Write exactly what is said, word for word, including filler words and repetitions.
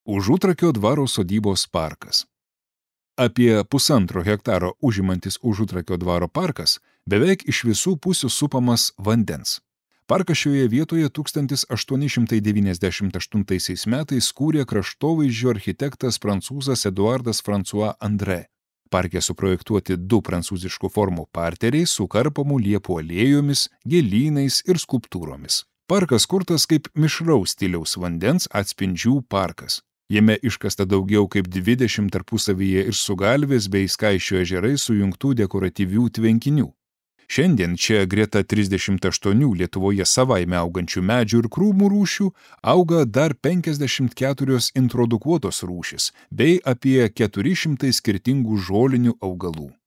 Užutrakio dvaro sodybos parkas. Apie pusantro hektaro užimantis Užutrakio dvaro parkas beveik iš visų pusių supamas vandens. Parką šioje vietoje tūkstantis aštuoni šimtai devyniasdešimt aštuntaisiais metais kūrė kraštovaizdžio architektas prancūzas Eduardas François André. Parke suprojektuoti du prancūziškų formų parteriai su karpomų liepų alėjomis, gėlynais ir skulptūromis. Parkas kurtas kaip mišraus stiliaus vandens atspindžių parkas. Jame iškasta daugiau kaip dvidešimt tarpusavyje ir Sugalvės bei Skaisčio ežerai sujungtų dekoratyvių tvenkinių. Šiandien čia greta trisdešimt aštuonių Lietuvoje savaime augančių medžių ir krūmų rūšių auga dar penkiasdešimt keturios introdukuotos rūšys bei apie keturi šimtai skirtingų žolinių augalų.